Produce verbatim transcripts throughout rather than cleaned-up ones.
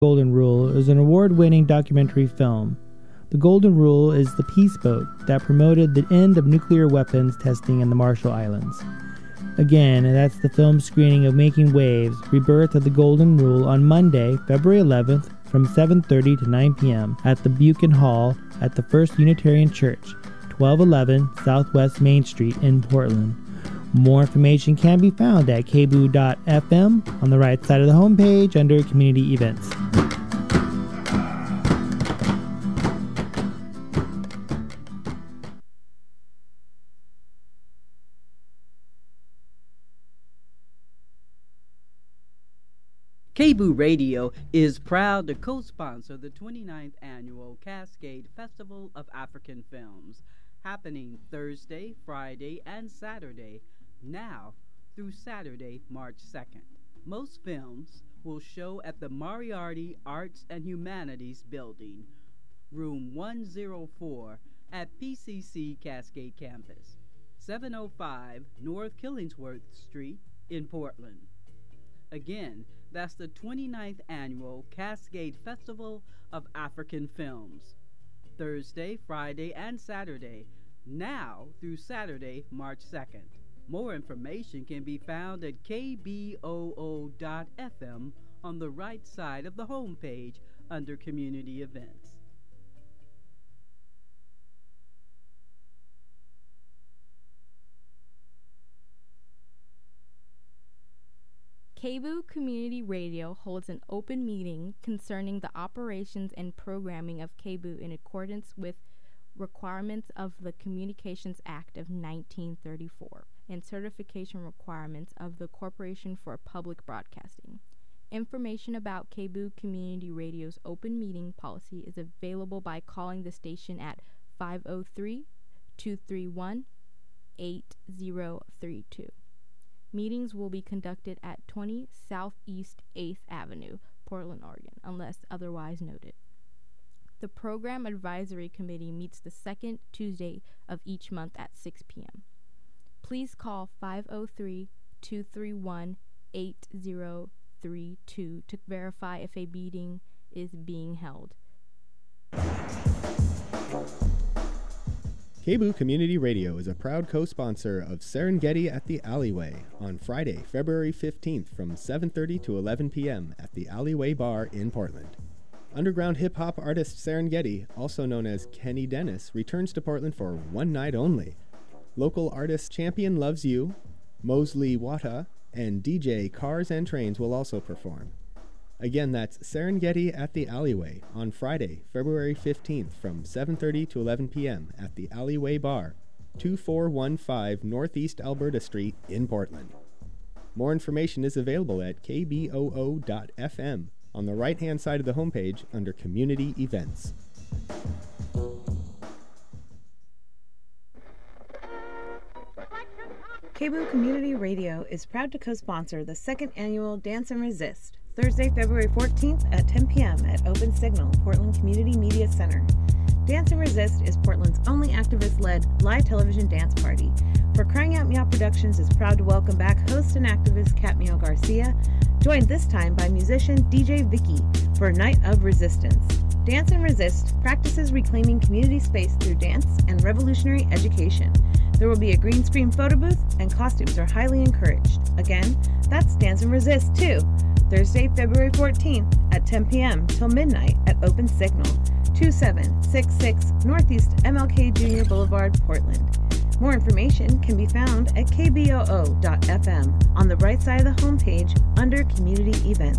Golden Rule is an award-winning documentary film. The Golden Rule is the peace boat that promoted the end of nuclear weapons testing in the Marshall Islands. Again, that's the film screening of Making Waves, Rebirth of the Golden Rule on Monday, February eleventh from seven thirty to nine p.m. at the Buchan Hall at the First Unitarian Church, twelve eleven Southwest Main Street in Portland. More information can be found at k b o o dot f m on the right side of the homepage under Community Events. K B O O Radio is proud to co-sponsor the twenty-ninth Annual Cascade Festival of African Films, happening Thursday, Friday, and Saturday, now through Saturday, March second. Most films will show at the Moriarty Arts and Humanities Building, room one oh four at P C C Cascade Campus, seven oh five North Killingsworth Street in Portland. Again, that's the twenty-ninth Annual Cascade Festival of African Films, Thursday, Friday, and Saturday, now through Saturday, March second. More information can be found at k b o o dot f m on the right side of the homepage under Community Events. K B O O Community Radio holds an open meeting concerning the operations and programming of K B O O in accordance with requirements of the Communications Act of nineteen thirty-four and certification requirements of the Corporation for Public Broadcasting. Information about K B O O Community Radio's open meeting policy is available by calling the station at five oh three, two three one, eight oh three two. Meetings will be conducted at twenty Southeast eighth Avenue, Portland, Oregon, unless otherwise noted. The Program Advisory Committee meets the second Tuesday of each month at six p.m. Please call five oh three, two three one, eight oh three two to verify if a meeting is being held. K B O O Community Radio is a proud co-sponsor of Serengeti at the Alleyway on Friday, February fifteenth from seven thirty to eleven p.m. at the Alleyway Bar in Portland. Underground hip-hop artist Serengeti, also known as Kenny Dennis, returns to Portland for one night only. Local artist Champion Loves You, Mosley Wata, and D J Cars and Trains will also perform. Again, that's Serengeti at the Alleyway on Friday, February fifteenth from seven thirty to eleven p.m. at the Alleyway Bar, two four one five Northeast Alberta Street in Portland. More information is available at k b o o dot f m on the right-hand side of the homepage under Community Events. K B O O Community Radio is proud to co-sponsor the second annual Dance and Resist, Thursday, February fourteenth at ten p.m. at Open Signal, Portland Community Media Center. Dance and Resist is Portland's only activist-led live television dance party. For Crying Out Meow Productions is proud to welcome back host and activist Cat Meow Garcia, joined this time by musician D J Vicky for a night of resistance. Dance and Resist practices reclaiming community space through dance and revolutionary education. There will be a green screen photo booth, and costumes are highly encouraged. Again, that's Dance and Resist, too. Thursday, February fourteenth at ten p.m. till midnight at Open Signal, two seven six six Northeast M L K Junior Boulevard, Portland. More information can be found at k b o o dot f m on the right side of the homepage under Community Events.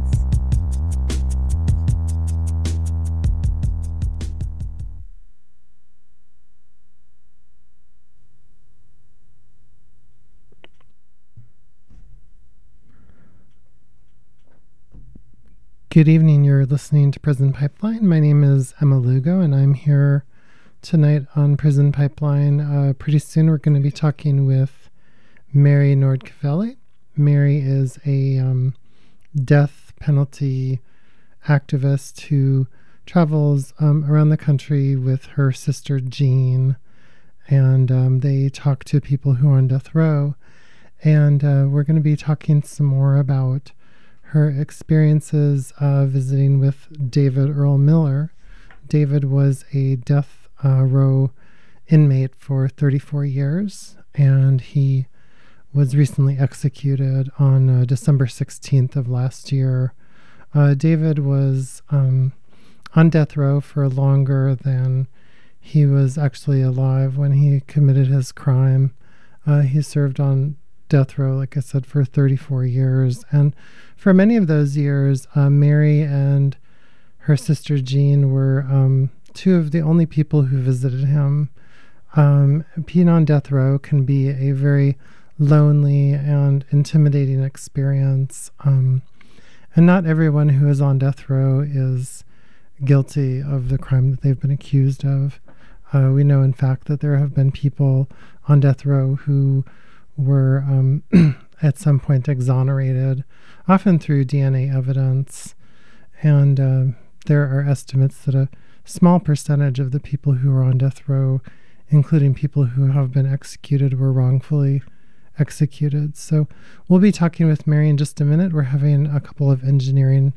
Good evening. You're listening to Prison Pipeline. My name is Emma Lugo, and I'm here tonight on Prison Pipeline. Uh, pretty soon we're going to be talking with Mary Nordkvele. Mary is a um, death penalty activist who travels um, around the country with her sister Jean, and um, they talk to people who are on death row. And uh, we're going to be talking some more about her experiences uh, visiting with David Earl Miller. David was a death uh, row inmate for thirty-four years, and he was recently executed on uh, December sixteenth of last year. Uh, David was um, on death row for longer than he was actually alive when he committed his crime. Uh, he served on death row, like I said, for thirty-four years. And for many of those years, uh, Mary and her sister Jean were um, two of the only people who visited him. Um, being on death row can be a very lonely and intimidating experience. Um, and not everyone who is on death row is guilty of the crime that they've been accused of. Uh, we know, in fact, that there have been people on death row who were um, at some point exonerated, often through D N A evidence. And uh, there are estimates that a small percentage of the people who are on death row, including people who have been executed, were wrongfully executed. So we'll be talking with Mary in just a minute. We're having a couple of engineering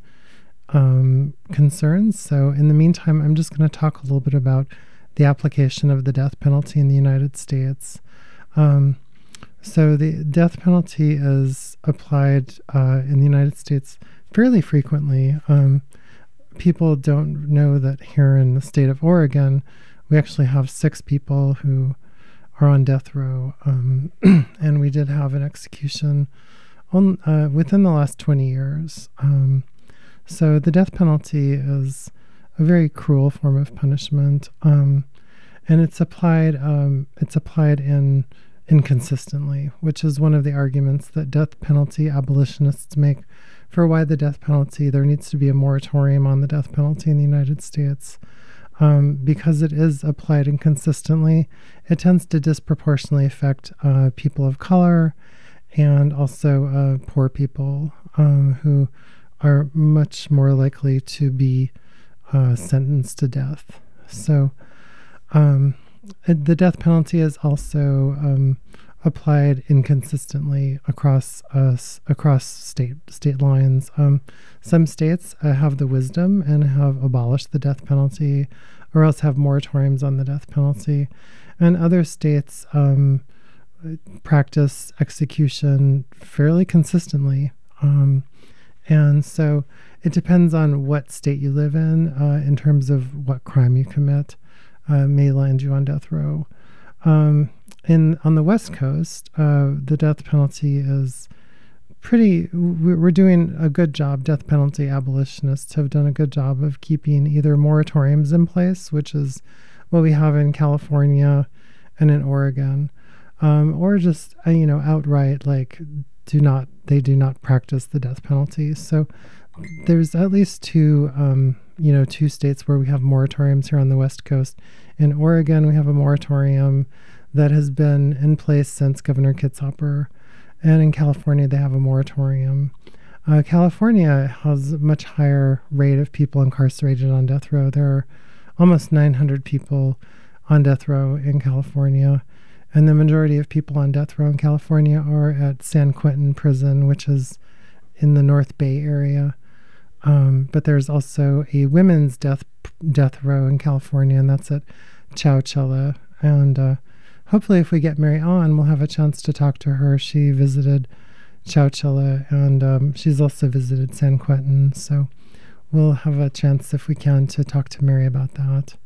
um, concerns. So in the meantime, I'm just going to talk a little bit about the application of the death penalty in the United States. Um, so the death penalty is applied uh, in the United States fairly frequently. Um, people don't know that here in the state of Oregon, we actually have six people who are on death row, um, and we did have an execution on, uh, within the last twenty years. Um, so the death penalty is a very cruel form of punishment, um, and it's applied. Um, it's applied in inconsistently, which is one of the arguments that death penalty abolitionists make for why the death penalty. There needs to be a moratorium on the death penalty in the United States. Um, because it is applied inconsistently, it tends to disproportionately affect uh, people of color and also uh, poor people um, who are much more likely to be uh, sentenced to death. So um, the death penalty is also um, applied inconsistently across us across state state lines. Um, some states uh, have the wisdom and have abolished the death penalty, or else have moratoriums on the death penalty, and other states um, practice execution fairly consistently. Um, and so it depends on what state you live in uh, in terms of what crime you commit uh, may land you on death row. Um, in on the West Coast, uh, the death penalty is pretty, we're doing a good job. Death penalty abolitionists have done a good job of keeping either moratoriums in place, which is what we have in California and in Oregon, um, or just, uh, you know, outright, like, do not, they do not practice the death penalty. So there's at least two, um, you know, two states where we have moratoriums here on the West Coast. In Oregon, we have a moratorium that has been in place since Governor Kitzhaber. And in California, they have a moratorium. Uh, California has a much higher rate of people incarcerated on death row. There are almost nine hundred people on death row in California. And the majority of people on death row in California are at San Quentin Prison, which is in the North Bay area. Um, but there's also a women's death death row in California, and that's at Chowchilla. And uh, hopefully if we get Mary on, we'll have a chance to talk to her. She visited Chowchilla, and um, she's also visited San Quentin. So we'll have a chance, if we can, to talk to Mary about that.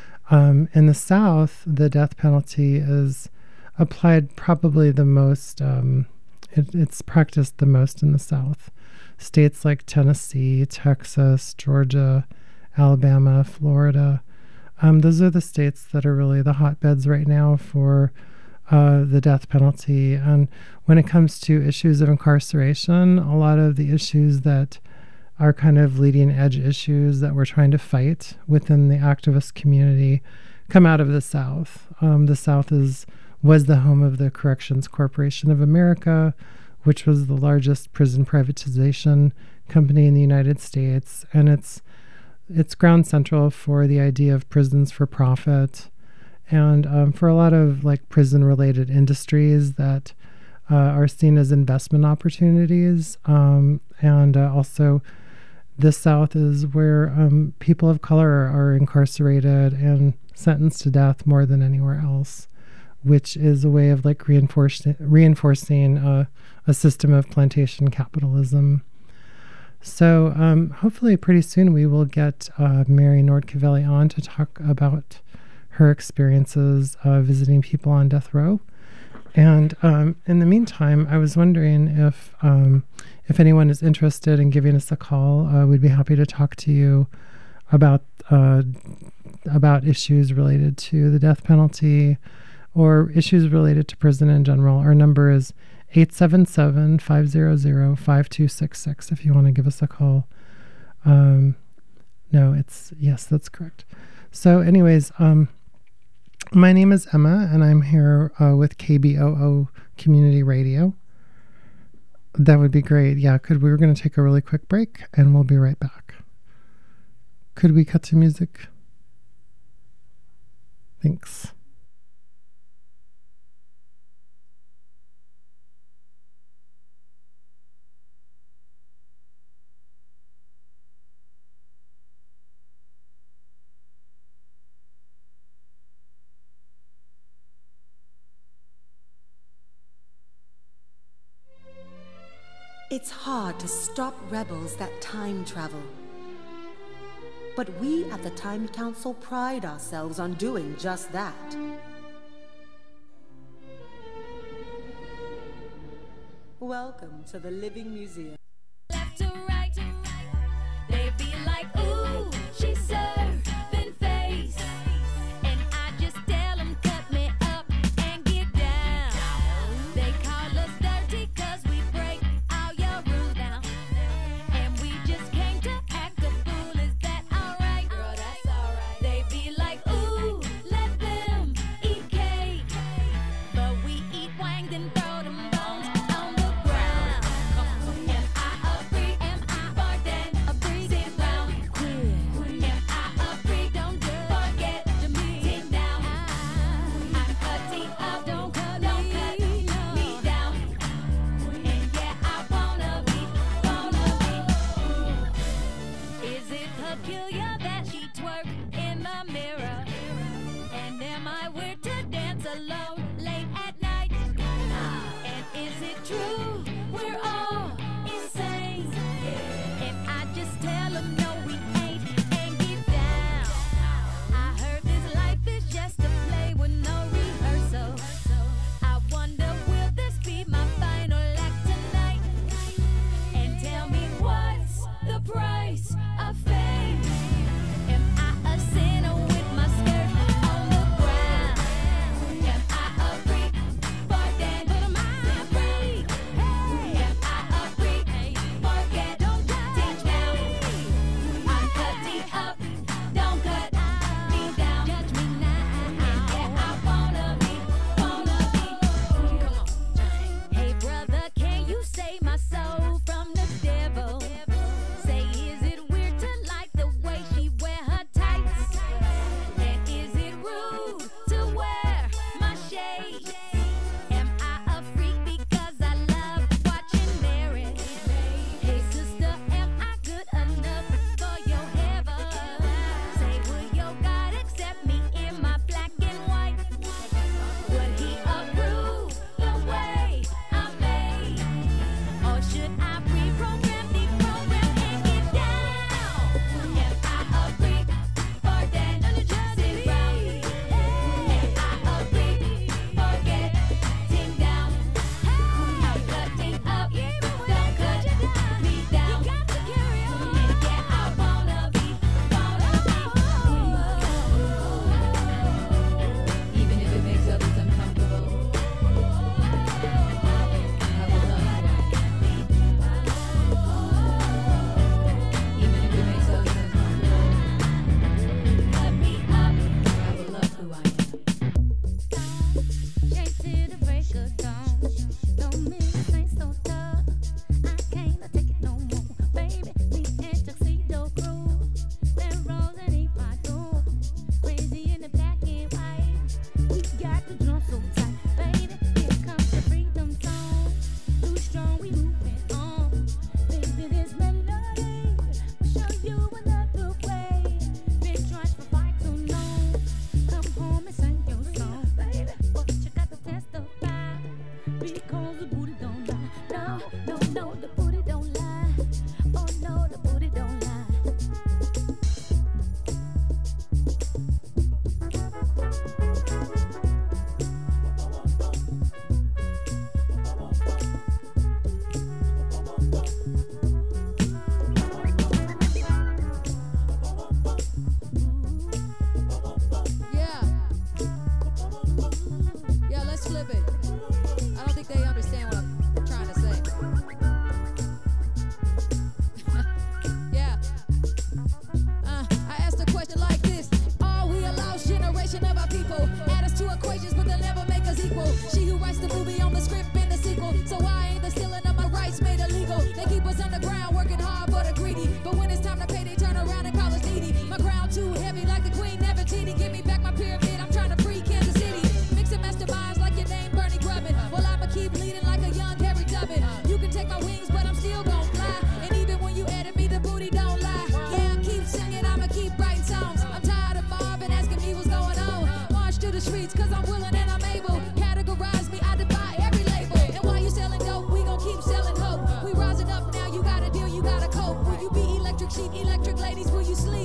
Um, in the South, the death penalty is applied probably the most, um, it, it's practiced the most in the South. States like Tennessee, Texas, Georgia, Alabama, Florida, Um, those are the states that are really the hotbeds right now for uh, the death penalty. And when it comes to issues of incarceration, a lot of the issues that are kind of leading edge issues that we're trying to fight within the activist community come out of the South. Um, the South is was the home of the Corrections Corporation of America, which was the largest prison privatization company in the United States, and it's It's ground central for the idea of prisons for profit, and um, for a lot of like prison-related industries that uh, are seen as investment opportunities. Um, and uh, also, the South is where um, people of color are incarcerated and sentenced to death more than anywhere else, which is a way of like reinforcing reinforcing uh, a system of plantation capitalism. So um, hopefully pretty soon we will get uh, Mary Nordkvele on to talk about her experiences uh, visiting people on death row. And um, in the meantime, I was wondering if um, if anyone is interested in giving us a call, uh, we'd be happy to talk to you about uh, about issues related to the death penalty or issues related to prison in general. Our number is eight seven seven, five zero zero, five two six six if you want to give us a call. Um, no, it's, yes, that's correct. So anyways, um, my name is Emma, and I'm here uh, with K B O O Community Radio. That would be great. Yeah, could we were going to take a really quick break, and we'll be right back. Could we cut to music? Thanks. It's hard to stop rebels that time travel. But we at the Time Council pride ourselves on doing just that. Welcome to the Living Museum. Left to right, to right. They be like, ooh, she's serving face. And I just tell them, cut me up and get down. They call us dirty cause we break all your rules down. And we just came to act a fool, is that alright? Girl, that's alright. They be like, ooh, let them eat cake. But we eat wanged and throw them bones on the ground. Am I a freak? Am I more than a freak? Sit down, quit. Am I a freak? Don't forget to sit down. I cut teeth up, don't cut, don't cut me down. And yeah, I wanna be, wanna be. Is it peculiar that she twerk in the mirror? And am I weird to dance alone late at night? And is it true we're all insane? And I just tell them no we ain't and get down. I heard this life is just a play with no rehearsal. I wonder will this be my final act tonight? And tell me what's the price of fame? Am I a sinner with my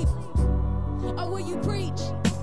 sleep? Or will you preach?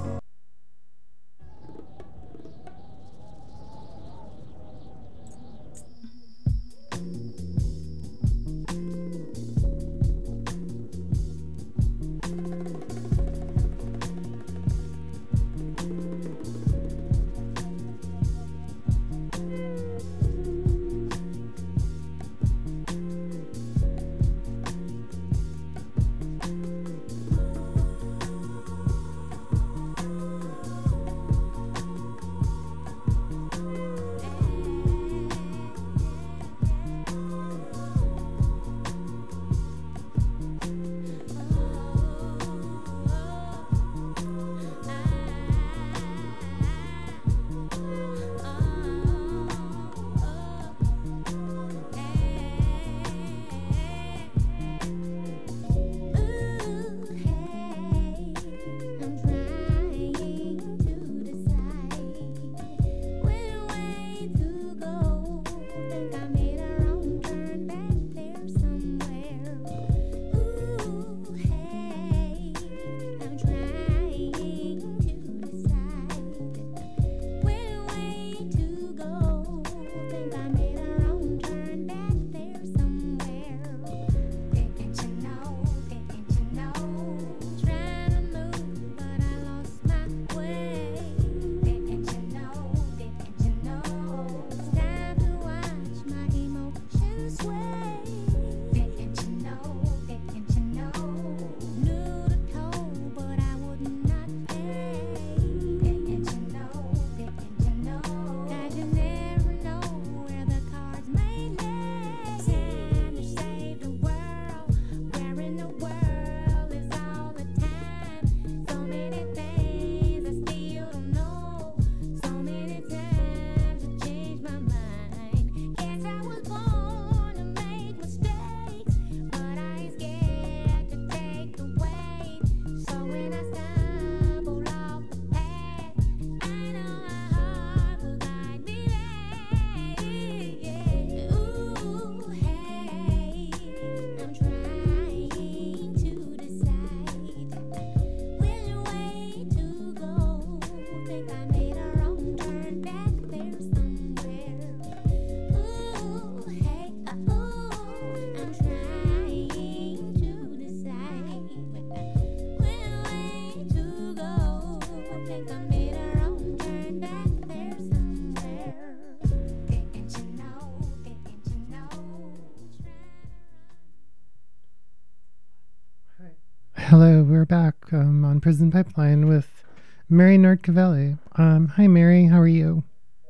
Hello, we're back um, on Prison Pipeline with Mary Nordcavelli. Um, hi, Mary. How are you?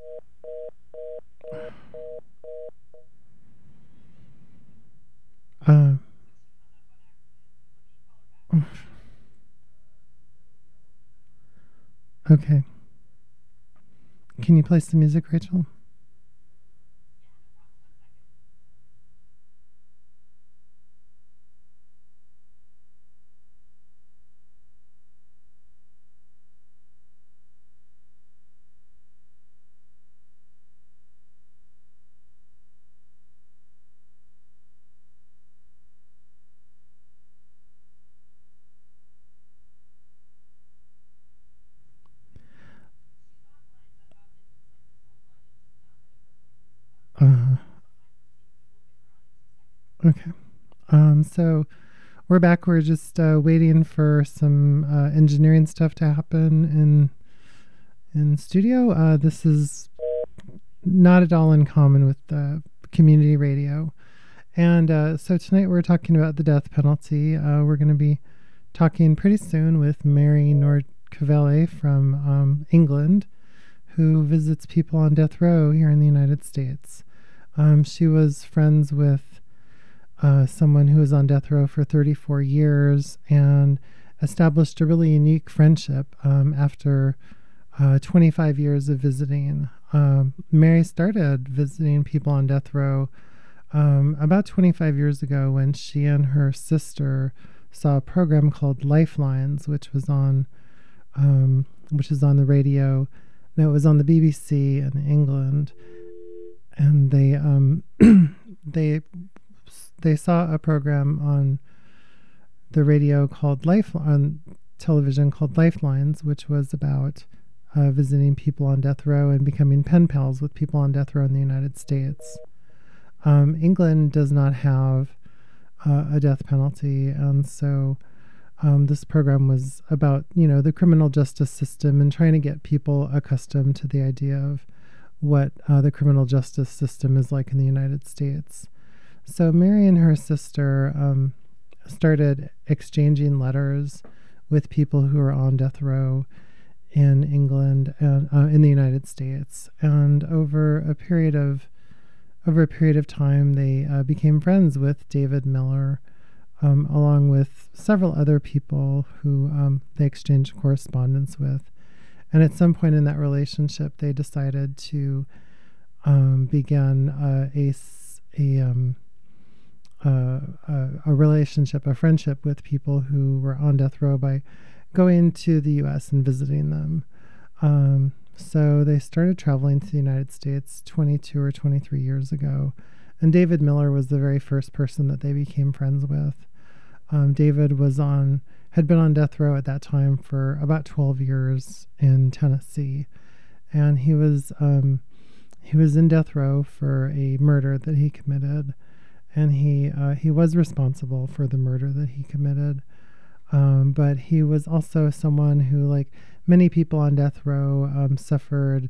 Uh, okay. Can you play some music, Rachel? Uh, okay. Um, so we're back. We're just uh, waiting for some uh, engineering stuff to happen in in studio. Uh, this is not at all in common with uh, community radio. And uh, so tonight we're talking about the death penalty. Uh, we're going to be talking pretty soon with Mary Nordcavelli from um, England, who visits people on death row here in the United States. Um, she was friends with uh, someone who was on death row for thirty-four years and established a really unique friendship um, after uh, twenty-five years of visiting. Um, Mary started visiting people on death row um, about twenty-five years ago when she and her sister saw a program called Lifelines, which was on, um, which is on the radio. No, it was on the B B C in England, and they um, they they saw a program on the radio called Life on television called Lifelines, which was about uh, visiting people on death row and becoming pen pals with people on death row in the United States. Um, England does not have uh, a death penalty, and so um, this program was about, you know, the criminal justice system and trying to get people accustomed to the idea of what uh, the criminal justice system is like in the United States. So Mary and her sister um, started exchanging letters with people who are on death row in England and uh, in the United States, and over a period of over a period of time, they uh, became friends with David Miller, um, along with several other people who um, they exchanged correspondence with. And at some point in that relationship, they decided to um, begin uh, a a, um, uh, a a relationship, a friendship with people who were on death row by going to the U S and visiting them. Um, so they started traveling to the United States twenty-two or twenty-three years ago. And David Miller was the very first person that they became friends with. Um, David was on, had been on death row at that time for about twelve years in Tennessee. And he was, um, he was in death row for a murder that he committed. And he, uh, he was responsible for the murder that he committed. Um, but he was also someone who, like many people on death row, um, suffered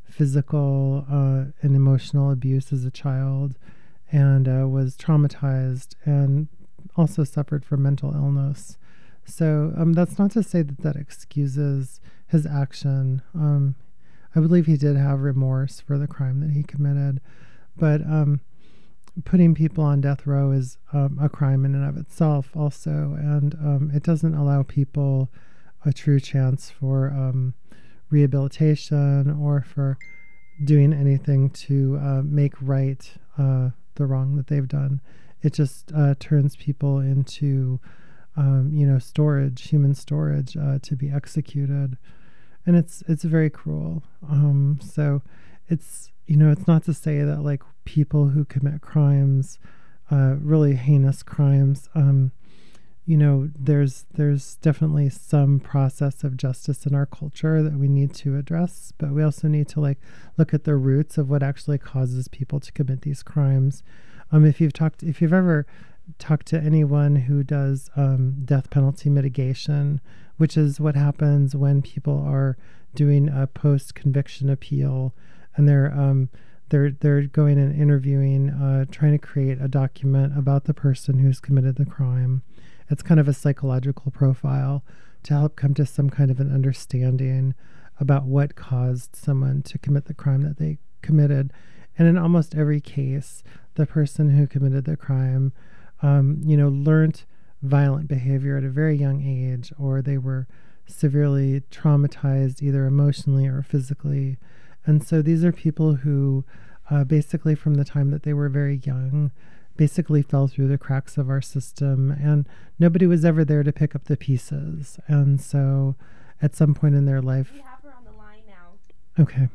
physical uh, and emotional abuse as a child, and uh, was traumatized, and also suffered from mental illness. So um, that's not to say that that excuses his action. Um, I believe he did have remorse for the crime that he committed, but um, putting people on death row is um, a crime in and of itself also, and um, it doesn't allow people a true chance for um, rehabilitation or for doing anything to uh, make right uh, the wrong that they've done. It just uh, turns people into, um, you know, storage, human storage, uh, to be executed, and it's it's very cruel. Um, so it's, you know, it's not to say that like people who commit crimes, uh, really heinous crimes, um, you know, there's there's definitely some process of justice in our culture that we need to address, but we also need to like look at the roots of what actually causes people to commit these crimes. Um, if you've talked, if you've ever talked to anyone who does um, death penalty mitigation, which is what happens when people are doing a post-conviction appeal, and they're um, they're they're going and interviewing, uh, trying to create a document about the person who's committed the crime. It's kind of a psychological profile to help come to some kind of an understanding about what caused someone to commit the crime that they committed. And in almost every case, the person who committed the crime, um, you know, learned violent behavior at a very young age, or they were severely traumatized either emotionally or physically. And so these are people who uh, basically from the time that they were very young, basically fell through the cracks of our system, and nobody was ever there to pick up the pieces. And so at some point in their life... We have her on the line now. Okay.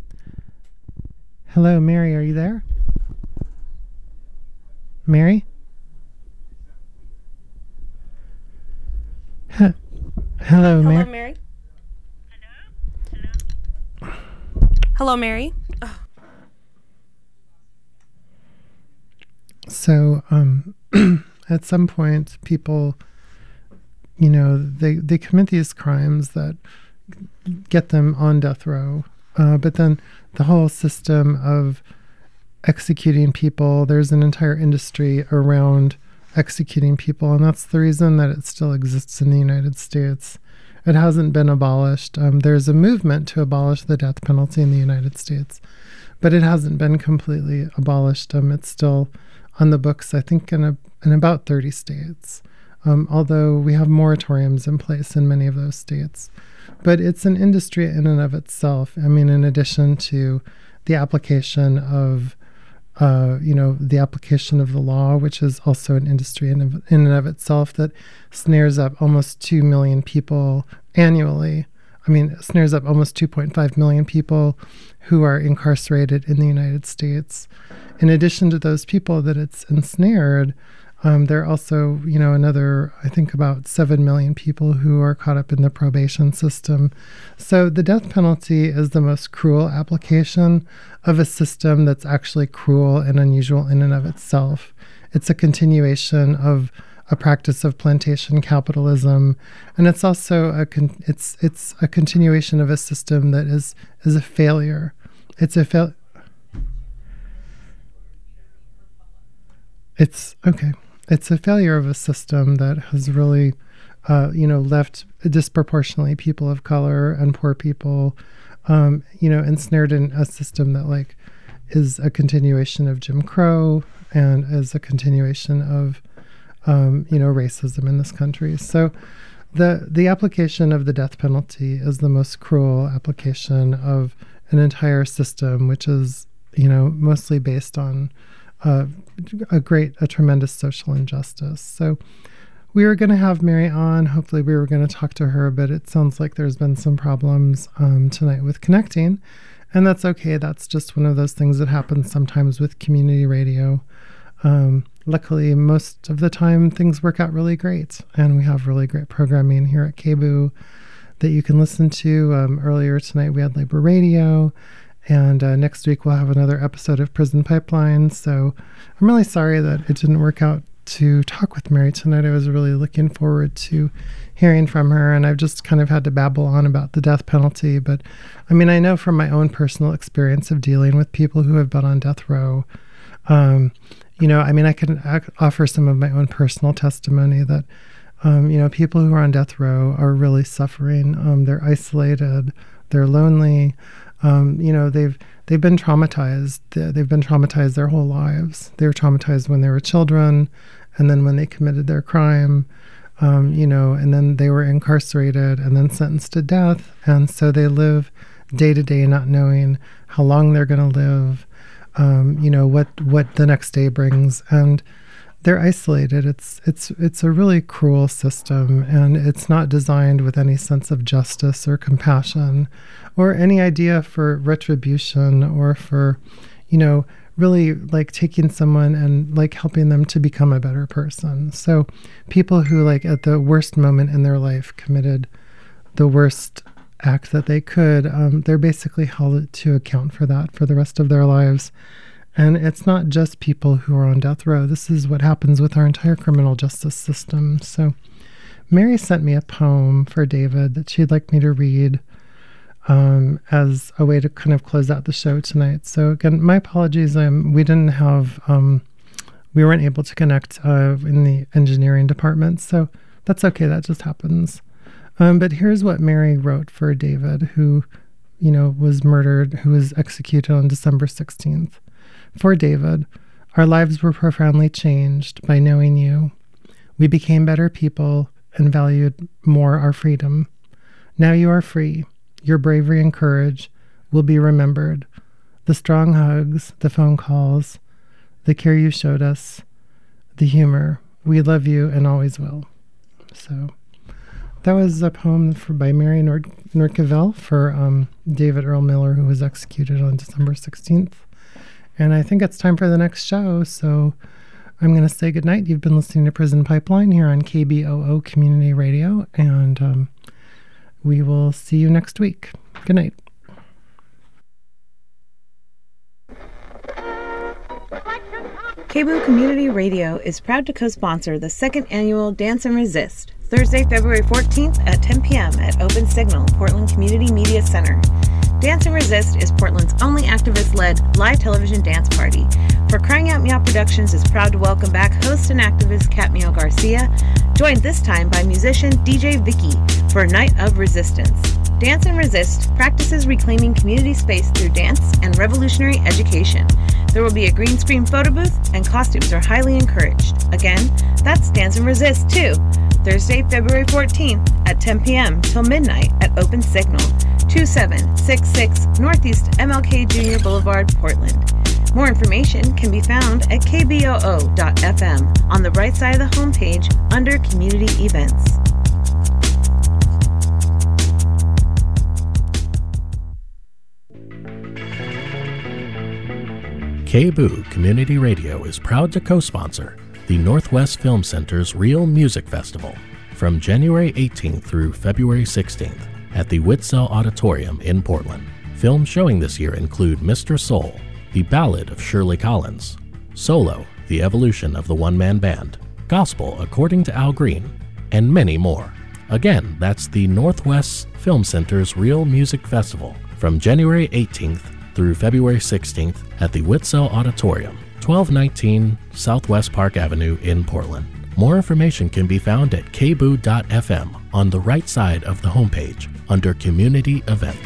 Hello, Mary, are you there? Mary? H- Hello, Hello, Mary. Mary. Hello? Hello, Mary. Oh. So um, at some point, people, you know, they, they commit these crimes that get them on death row. Uh, but then the whole system of executing people, there's an entire industry around executing people. And that's the reason that it still exists in the United States. It hasn't been abolished. Um, there's a movement to abolish the death penalty in the United States, but it hasn't been completely abolished. Um, it's still on the books, I think, in, a, in about thirty states, um, although we have moratoriums in place in many of those states. But it's an industry in and of itself. I mean, in addition to the application of, uh, you know, the application of the law, which is also an industry in, in and of itself that snares up almost two million people annually. I mean, it snares up almost two point five million people who are incarcerated in the United States. In addition to those people that it's ensnared, Um, there are also, you know, another, I think about seven million people who are caught up in the probation system. So the death penalty is the most cruel application of a system that's actually cruel and unusual in and of itself. It's a continuation of a practice of plantation capitalism, and it's also a con- it's it's a continuation of a system that is is a failure. It's a fail. It's okay. It's a failure of a system that has really, uh, you know, left disproportionately people of color and poor people, um, you know, ensnared in a system that like is a continuation of Jim Crow and is a continuation of, um, you know, racism in this country. So the the application of the death penalty is the most cruel application of an entire system, which is, you know, mostly based on uh, a great, a tremendous social injustice. So we were going to have Mary on. Hopefully we were going to talk to her, but it sounds like there's been some problems um, tonight with connecting. And that's okay. That's just one of those things that happens sometimes with community radio. Um, luckily, most of the time, things work out really great. And we have really great programming here at K B O O that you can listen to. Um, earlier tonight, we had Labor Radio. And uh, next week, we'll have another episode of Prison Pipeline. So I'm really sorry that it didn't work out to talk with Mary tonight. I was really looking forward to hearing from her, and I've just kind of had to babble on about the death penalty. But I mean, I know from my own personal experience of dealing with people who have been on death row, um, you know, I mean, I can ac- offer some of my own personal testimony that, um, you know, people who are on death row are really suffering. Um, they're isolated, they're lonely. Um, you know, they've they've been traumatized. They've been traumatized their whole lives. They were traumatized when they were children, and then when they committed their crime, um, you know, and then they were incarcerated and then sentenced to death. And so they live day to day not knowing how long they're going to live, um, you know, what what the next day brings. And they're isolated. It's it's it's a really cruel system, and it's not designed with any sense of justice or compassion or any idea for retribution or for, you know, really like taking someone and like helping them to become a better person. So people who like at the worst moment in their life committed the worst act that they could, um, they're basically held to account for that for the rest of their lives. And it's not just people who are on death row. This is what happens with our entire criminal justice system. So Mary sent me a poem for David that she'd like me to read um, as a way to kind of close out the show tonight. So again, my apologies. Um, we didn't have, um, we weren't able to connect uh, in the engineering department. So that's okay. That just happens. Um, but here's what Mary wrote for David, who, you know, was murdered, who was executed on December sixteenth. For David, our lives were profoundly changed by knowing you. We became better people and valued more our freedom. Now you are free. Your bravery and courage will be remembered. The strong hugs, the phone calls, the care you showed us, the humor. We love you and always will. So that was a poem for, by Mary Nord- Nordkvell for um, David Earl Miller, who was executed on December sixteenth. And I think it's time for the next show, so I'm going to say goodnight. You've been listening to Prison Pipeline here on K B O O Community Radio, and um, we will see you next week. Good night. K B O O Community Radio is proud to co-sponsor the second annual Dance and Resist, Thursday, February fourteenth at ten p.m. at Open Signal, Portland Community Media Center. Dance and Resist is Portland's only activist-led live television dance party. For Crying Out Meow Productions is proud to welcome back host and activist Kat Meow Garcia, joined this time by musician D J Vicky for a night of resistance. Dance and Resist practices reclaiming community space through dance and revolutionary education. There will be a green screen photo booth, and costumes are highly encouraged. Again, that's Dance and Resist, too. Thursday, February fourteenth at ten p.m. till midnight at Open Signal, two seven six six Northeast M L K Junior Boulevard, Portland. More information can be found at k b o o dot f m on the right side of the homepage under Community Events. K B O O Community Radio is proud to co-sponsor the Northwest Film Center's Real Music Festival from January eighteenth through February sixteenth at the Witzel Auditorium in Portland. Films showing this year include Mister Soul, The Ballad of Shirley Collins, Solo, The Evolution of the One-Man Band, Gospel According to Al Green, and many more. Again, that's the Northwest Film Center's Real Music Festival from January eighteenth through February sixteenth at the Witzel Auditorium, twelve nineteen Southwest Park Avenue in Portland. More information can be found at k b o o dot f m on the right side of the homepage under Community Events.